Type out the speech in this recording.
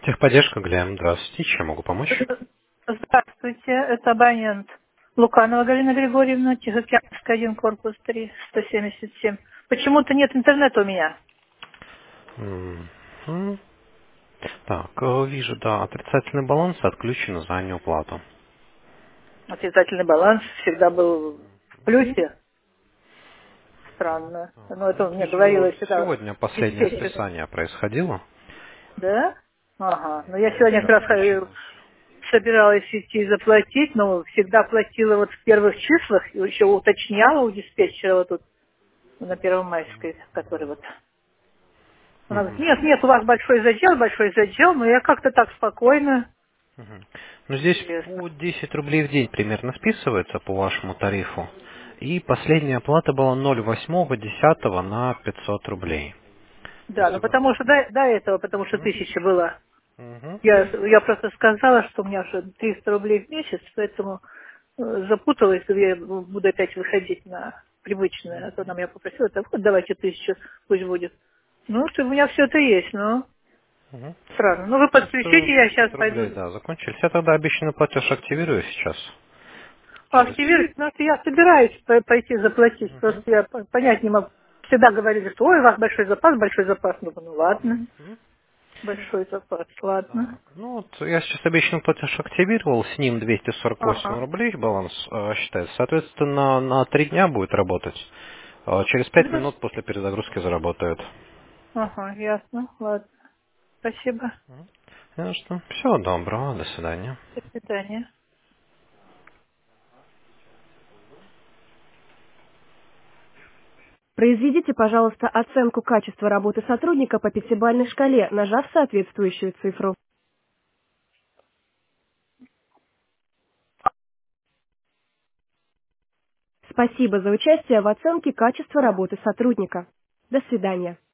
Техподдержка, Глеб, здравствуйте. Чем могу помочь? Здравствуйте, это абонент Луканова Галина Григорьевна, Тихоокеанский, 1, корпус 3, 177. Почему-то нет интернета у меня. Мгм. Так, вижу, да, отрицательный баланс отключен за неуплату. Отрицательный баланс всегда был в плюсе. Странно. Но это Вот мне вижу, говорила всегда сегодня последнее диспетчер. списание происходило. Да? Ага. Но я сегодня Да, как раз случилось. собиралась идти заплатить, но всегда платила вот в первых числах, и еще уточняла у диспетчера вот тут на Первомайской, который вот. Она говорит, Мгм. нет, нет, у вас большой задел, но я как-то так спокойно. Мгм. Ну, здесь Интересно. по 10 рублей в день примерно списывается по вашему тарифу. И последняя оплата была 0,8.10 на 500 рублей. То Да, есть ну вот. потому что до этого, потому что Мгм. 1000 была. Мгм. Я просто сказала, что у меня уже 300 рублей в месяц, поэтому запуталась, я буду опять выходить на привычное. А то она меня попросила, так вот давайте 1000, пусть будет. Ну, что у меня все это есть, ну, Мгм. странно. Ну, вы Просто подключите, я сейчас 500 рублей, пойду да, закончились. Я тогда обещанный платеж активирую сейчас. Через... активировать, потому что я собираюсь пойти заплатить, Мгм. просто я понять не могу. Всегда говорили, что ой, у вас большой запас. Ну ладно, Мгм. большой запас, ладно. Так, ну вот я сейчас обещанный платеж активировал, с ним 248 Ага. рублей баланс считается. Соответственно, на 3 дня будет работать. Через 5 Ну, минут после перезагрузки заработает. ага, ясно, ладно. Спасибо. Ну что, всего доброго, до свидания. До свидания. Произведите, пожалуйста, оценку качества работы сотрудника по пятибалльной шкале, нажав соответствующую цифру. Спасибо за участие в оценке качества работы сотрудника. До свидания.